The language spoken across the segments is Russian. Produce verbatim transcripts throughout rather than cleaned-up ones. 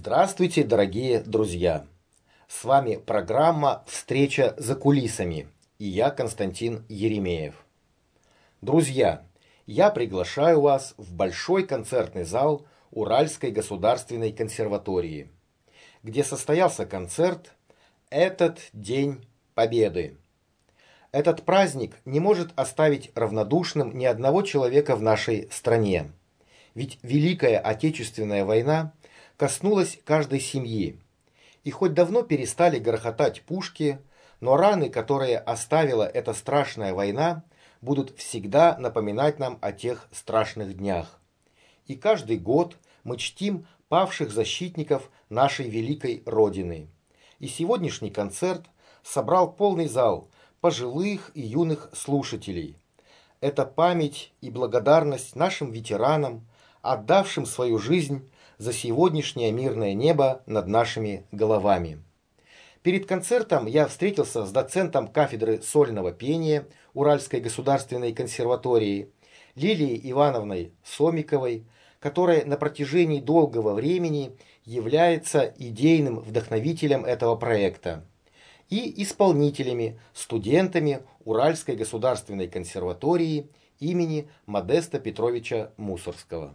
Здравствуйте, дорогие друзья! С вами программа «Встреча за кулисами» и я, Константин Еремеев. Друзья, я приглашаю вас в большой концертный зал Уральской государственной консерватории, где состоялся концерт «Этот день Победы». Этот праздник не может оставить равнодушным ни одного человека в нашей стране, ведь Великая Отечественная война коснулась каждой семьи. И хоть давно перестали грохотать пушки, но раны, которые оставила эта страшная война, будут всегда напоминать нам о тех страшных днях. И каждый год мы чтим павших защитников нашей великой Родины. И сегодняшний концерт собрал полный зал пожилых и юных слушателей. Это память и благодарность нашим ветеранам, отдавшим свою жизнь за сегодняшнее мирное небо над нашими головами. Перед концертом я встретился с доцентом кафедры сольного пения Уральской государственной консерватории Лилией Ивановной Сомиковой, которая на протяжении долгого времени является идейным вдохновителем этого проекта, и исполнителями, студентами Уральской государственной консерватории имени Модеста Петровича Мусоргского.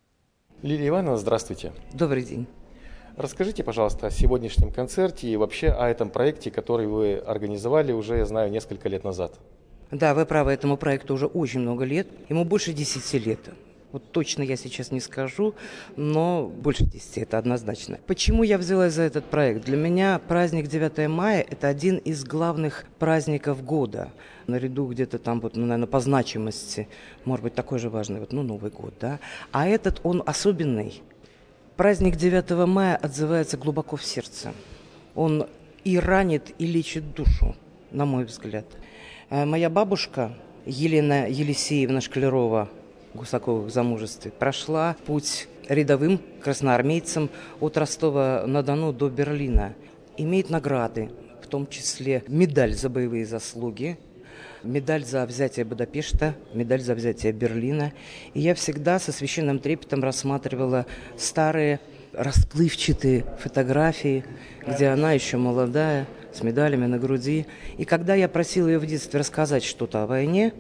Лилия Ивановна, здравствуйте. Добрый день. Расскажите, пожалуйста, о сегодняшнем концерте и вообще о этом проекте, который вы организовали уже, я знаю, несколько лет назад. Да, вы правы, этому проекту уже очень много лет. Ему больше десяти лет. Вот точно я сейчас не скажу, но больше десяти, это однозначно. Почему я взялась за этот проект? Для меня праздник девятое мая – это один из главных праздников года. Наряду где-то там, вот, ну, наверное, по значимости, может быть, такой же важный, вот, ну, Новый год, да. А этот, он особенный. Праздник девятого мая отзывается глубоко в сердце. Он и ранит, и лечит душу, на мой взгляд. Моя бабушка Елена Елисеевна Шклярова, Гусакова в замужестве, прошла путь рядовым красноармейцам от Ростова-на-Дону до Берлина. Имеет награды, в том числе медаль за боевые заслуги, медаль за взятие Будапешта, медаль за взятие Берлина. И я всегда со священным трепетом рассматривала старые расплывчатые фотографии, где она еще молодая, с медалями на груди. И когда я просила ее в детстве рассказать что-то о войне,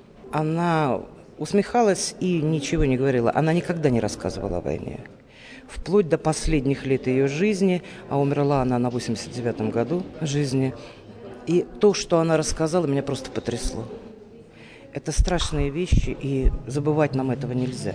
она усмехалась и ничего не говорила. Она никогда не рассказывала о войне. Вплоть до последних лет ее жизни, а умерла она на восемьдесят девятом году жизни. И то, что она рассказала, меня просто потрясло. Это страшные вещи, и забывать нам этого нельзя.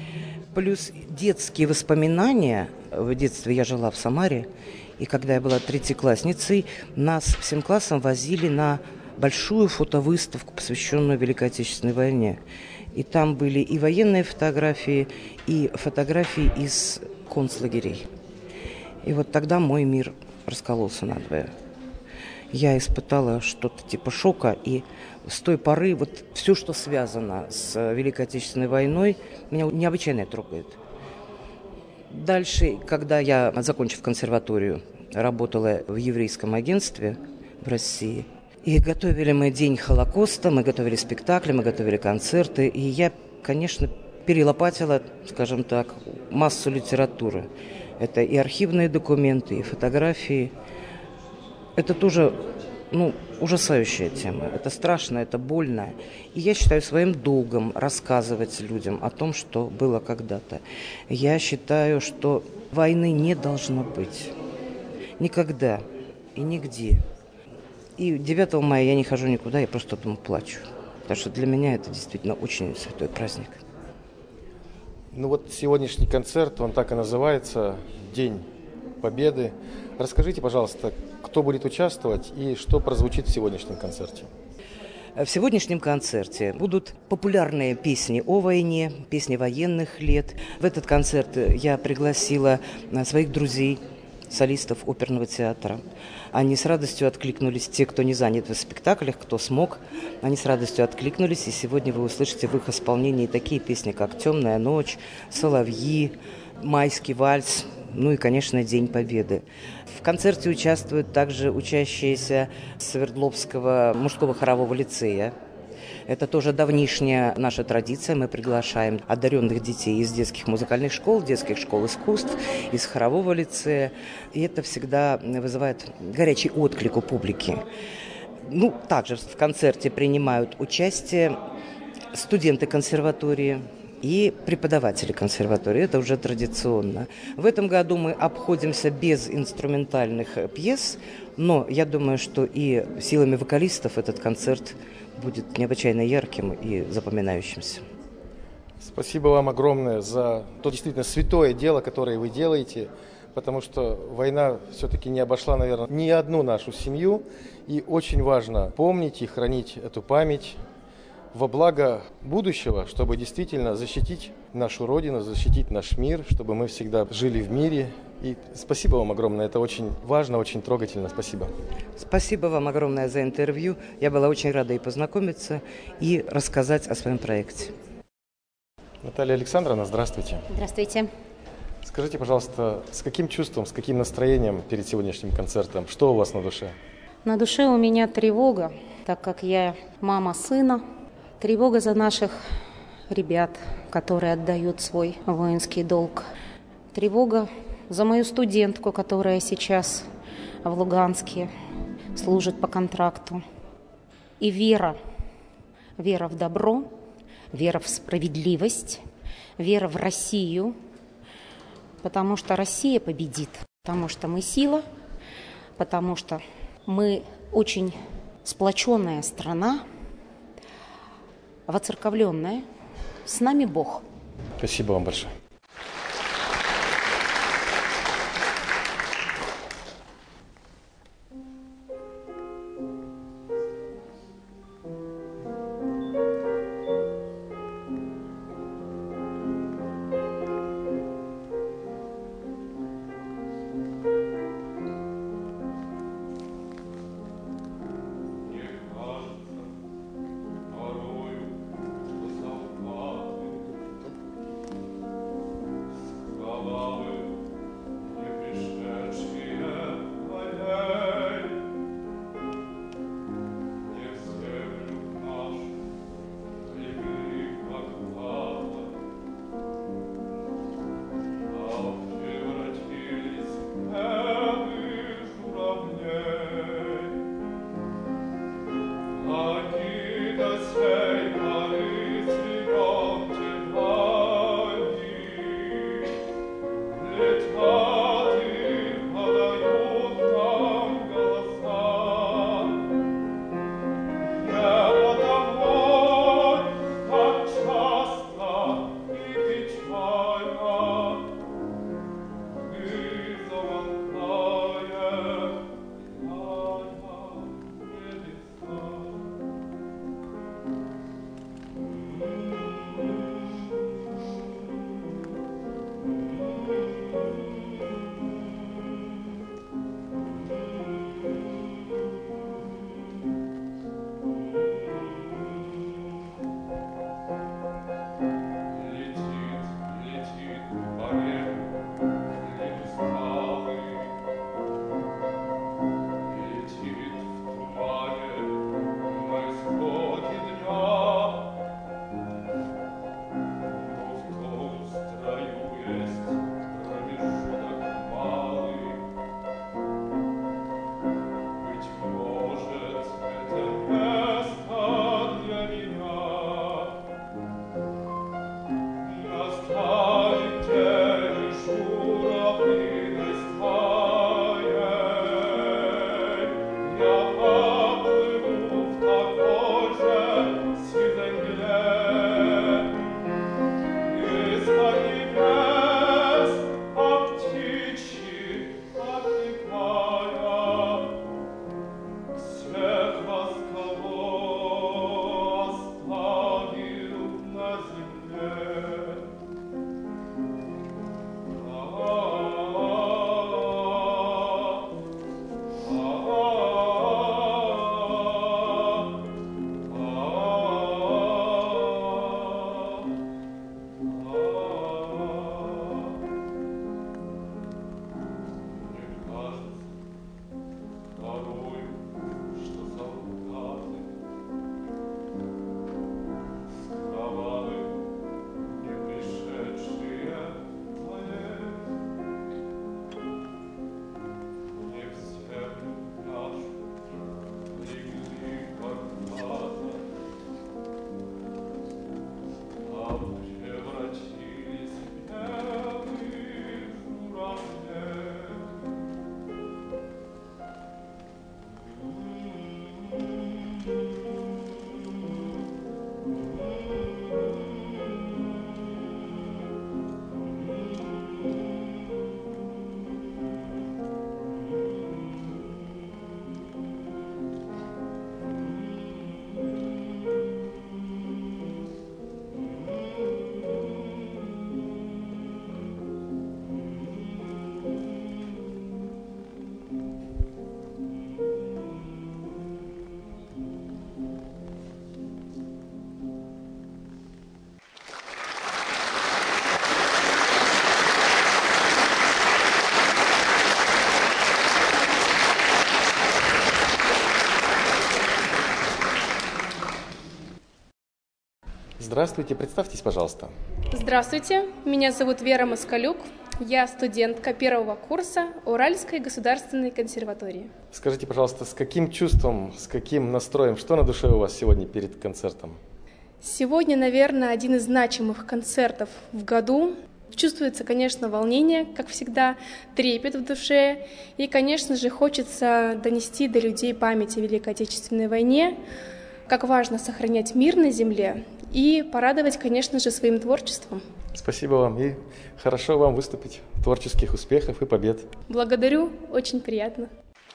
Плюс детские воспоминания. В детстве я жила в Самаре, и когда я была третьеклассницей, нас всем классом возили на большую фотовыставку, посвященную Великой Отечественной войне. И там были и военные фотографии, и фотографии из концлагерей. И вот тогда мой мир раскололся надвое. Я испытала что-то типа шока, и с той поры вот все, что связано с Великой Отечественной войной, меня необычайно трогает. Дальше, когда я, закончив консерваторию, работала в еврейском агентстве в России, и готовили мы День Холокоста, мы готовили спектакли, мы готовили концерты. И я, конечно, перелопатила, скажем так, массу литературы. Это и архивные документы, и фотографии. Это тоже, ну, ужасающая тема. Это страшно, это больно. И я считаю своим долгом рассказывать людям о том, что было когда-то. Я считаю, что войны не должно быть. Никогда и нигде. И девятого мая я не хожу никуда, я просто дома плачу. Потому что для меня это действительно очень святой праздник. Ну вот сегодняшний концерт, он так и называется «День Победы». Расскажите, пожалуйста, кто будет участвовать и что прозвучит в сегодняшнем концерте? В сегодняшнем концерте будут популярные песни о войне, песни военных лет. В этот концерт я пригласила своих друзей, солистов оперного театра. Они с радостью откликнулись, те, кто не занят в спектаклях, кто смог, они с радостью откликнулись, и сегодня вы услышите в их исполнении такие песни, как «Темная ночь», «Соловьи», «Майский вальс», ну и, конечно, «День Победы». В концерте участвуют также учащиеся Свердловского мужского хорового лицея. Это тоже давнишняя наша традиция. Мы приглашаем одаренных детей из детских музыкальных школ, детских школ искусств, из хорового лицея. И это всегда вызывает горячий отклик у публики. Ну, также в концерте принимают участие студенты консерватории и преподаватели консерватории. Это уже традиционно. В этом году мы обходимся без инструментальных пьес, но я думаю, что и силами вокалистов этот концерт будет необычайно ярким и запоминающимся. Спасибо вам огромное за то действительно святое дело, которое вы делаете, потому что война все-таки не обошла, наверное, ни одну нашу семью, и очень важно помнить и хранить эту память во благо будущего, чтобы действительно защитить нашу Родину, защитить наш мир, чтобы мы всегда жили в мире. И спасибо вам огромное, это очень важно, очень трогательно. Спасибо. Спасибо вам огромное за интервью. Я была очень рада и познакомиться, и рассказать о своем проекте. Наталья Александровна, здравствуйте. Здравствуйте. Скажите, пожалуйста, с каким чувством, с каким настроением перед сегодняшним концертом? Что у вас на душе? На душе у меня тревога, так как я мама сына. Тревога за наших ребят, которые отдают свой воинский долг. Тревога за мою студентку, которая сейчас в Луганске служит по контракту. И вера. Вера в добро, вера в справедливость, вера в Россию. Потому что Россия победит. Потому что мы сила, потому что мы очень сплоченная страна, воцерковленная. С нами Бог. Спасибо вам большое. Здравствуйте, представьтесь, пожалуйста. Здравствуйте, меня зовут Вера Москалюк, я студентка первого курса Уральской государственной консерватории. Скажите, пожалуйста, с каким чувством, с каким настроем, что на душе у вас сегодня перед концертом? Сегодня, наверное, один из значимых концертов в году. Чувствуется, конечно, волнение, как всегда, трепет в душе. И, конечно же, хочется донести до людей память о Великой Отечественной войне, как важно сохранять мир на земле и порадовать, конечно же, своим творчеством. Спасибо вам и хорошо вам выступить. Творческих успехов и побед. Благодарю, очень приятно.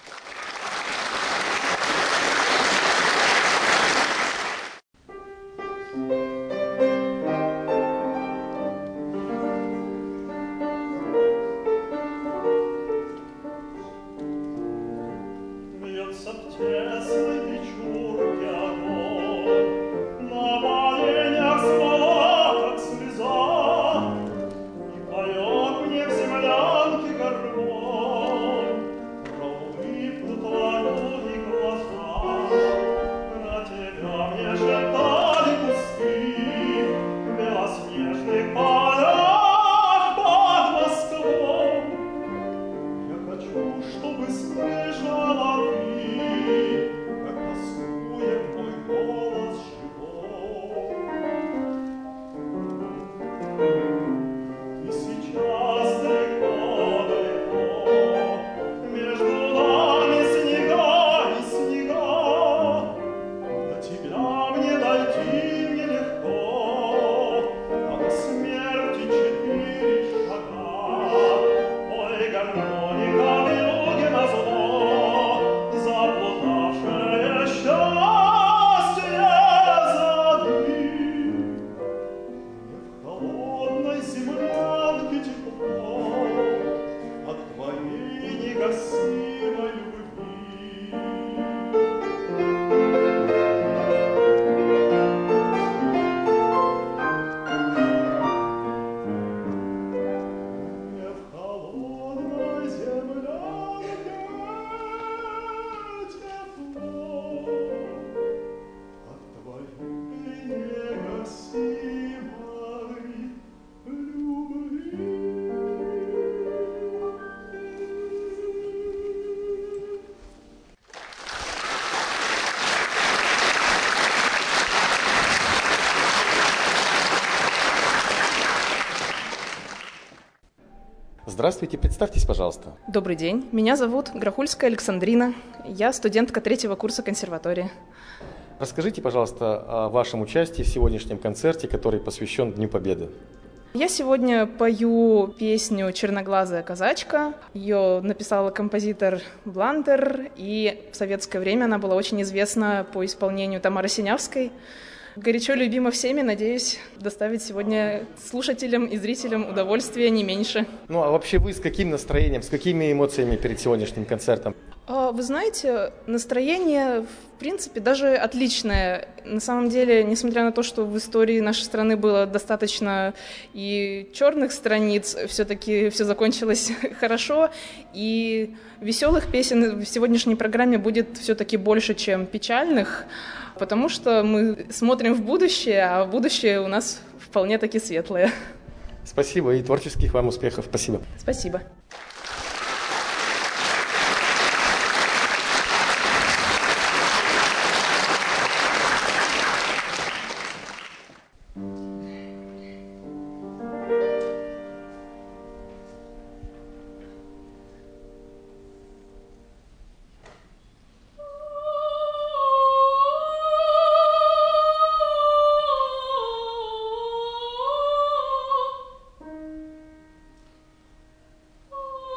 Здравствуйте, представьтесь, пожалуйста. Добрый день, меня зовут Грохульская Александрина, я студентка третьего курса консерватории. Расскажите, пожалуйста, о вашем участии в сегодняшнем концерте, который посвящен Дню Победы. Я сегодня пою песню «Черноглазая казачка». Ее написала композитор Блантер, и в советское время она была очень известна по исполнению Тамары Синявской. Горячо любима всеми, надеюсь, доставить сегодня слушателям и зрителям удовольствие не меньше. Ну а вообще вы с каким настроением, с какими эмоциями перед сегодняшним концертом? Вы знаете, настроение, в принципе, даже отличное. На самом деле, несмотря на то, что в истории нашей страны было достаточно и черных страниц, все-таки все закончилось хорошо, и веселых песен в сегодняшней программе будет все-таки больше, чем печальных, потому что мы смотрим в будущее, а будущее у нас вполне-таки светлое. Спасибо и творческих вам успехов. Спасибо. Спасибо. Oh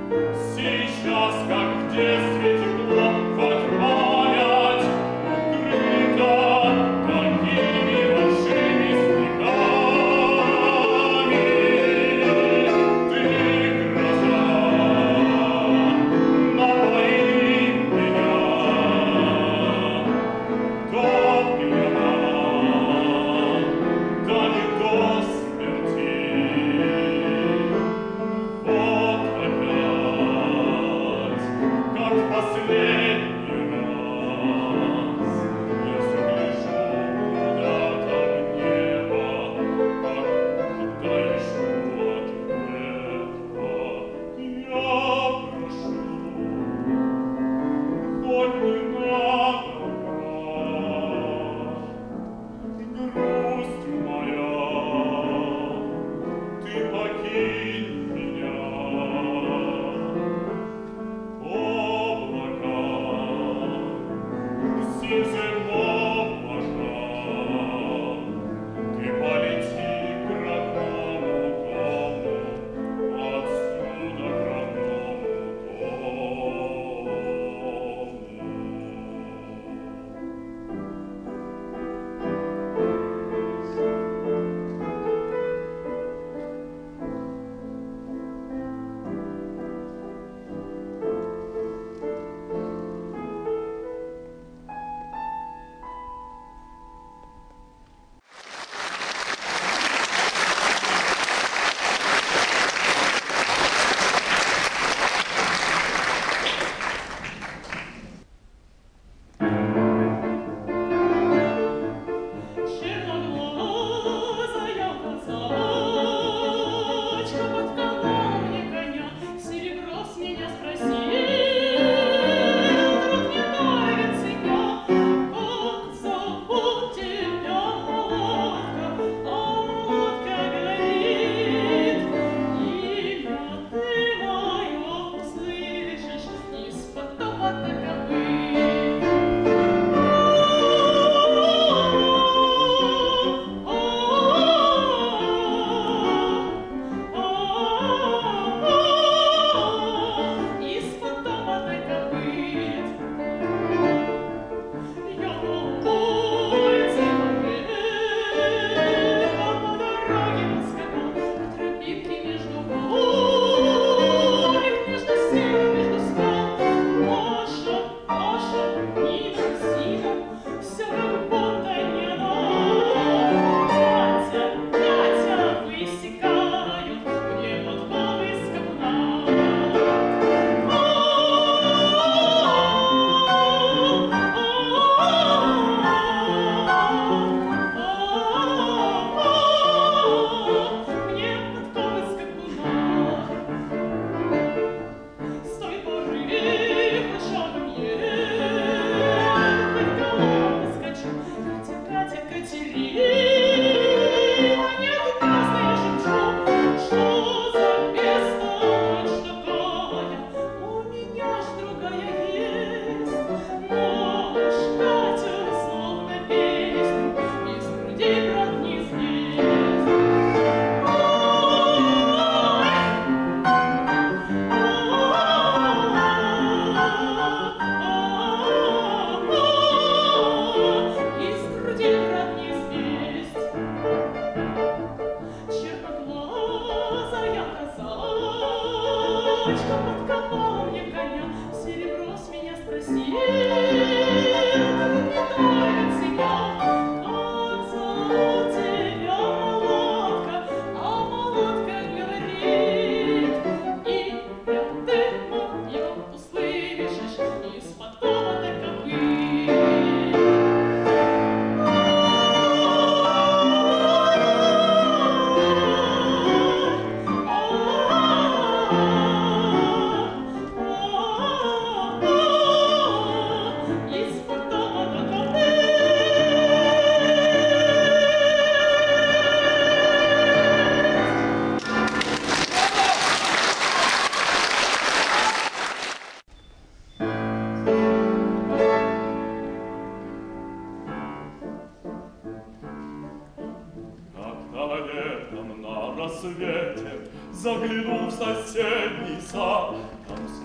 Загляну в соседний сад,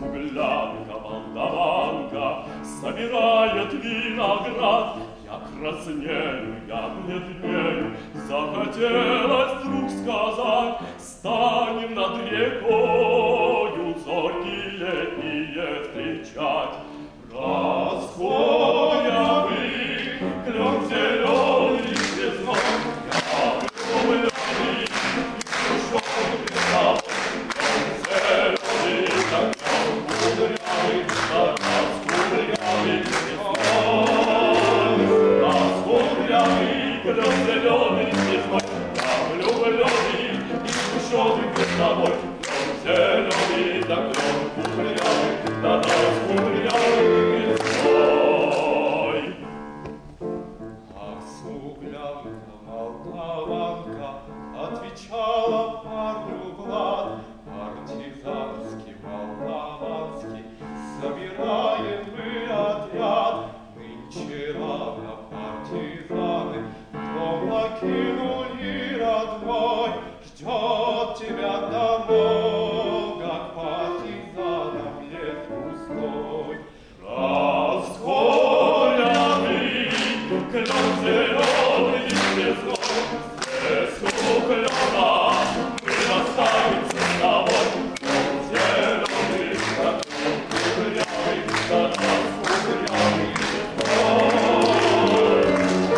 смуглянка, молдаванка, собирает виноград. Я краснею, я бледнею, захотелось вдруг сказать: станем над рекою зорьки летние встречать. Расходями клен зеленый весной, я влюбленный и душой придал. Клен зеленый, как клен кудрявый, как раз кудрявый весной. Расходями клен зеленый весной, я влюбленный и душой придал. Клен зеленый, как клен кудрявый, как раз кудрявый. Отвечала парню Влад, партизанский, молдаванский, собираем мы отряд. Нынче рано партизаны дом накинули родной, ждет тебя дорога к партизанам, лес густой. Расходями клен зеленый весной, клена, мы останемся с тобой. Зеленый, как кудрявый, как раз кудрявый весной.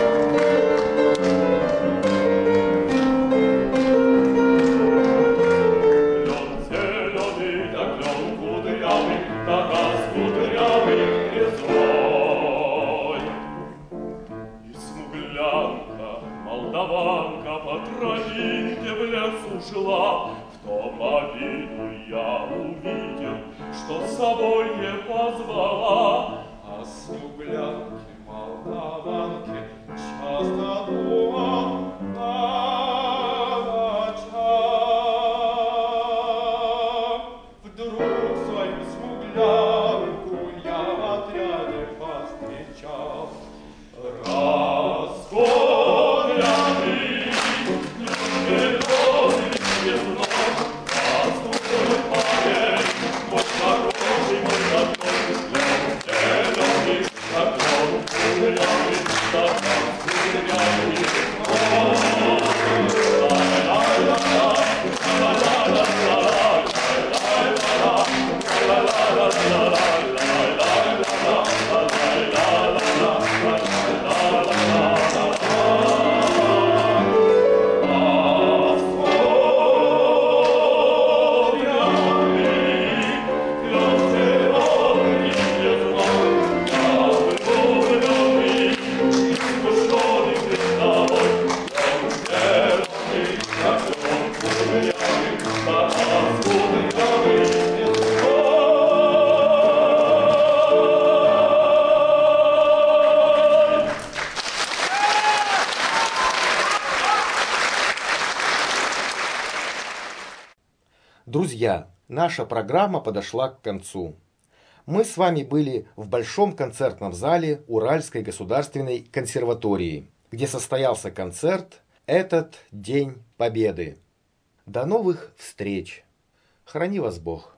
Клен зеленый, да клен кудрявый, как раз кудрявый весной. И смуглянка, молдаванка по тропинке в лес ушла. В том обиду я увидел, что с собой не позвала. О смуглянке, молдаванке часто думал по ночам. Вдруг свою смуглянку я в отряде повстречал. Друзья, наша программа подошла к концу. Мы с вами были в Большом концертном зале Уральской государственной консерватории, где состоялся концерт «Этот День Победы». До новых встреч! Храни вас Бог!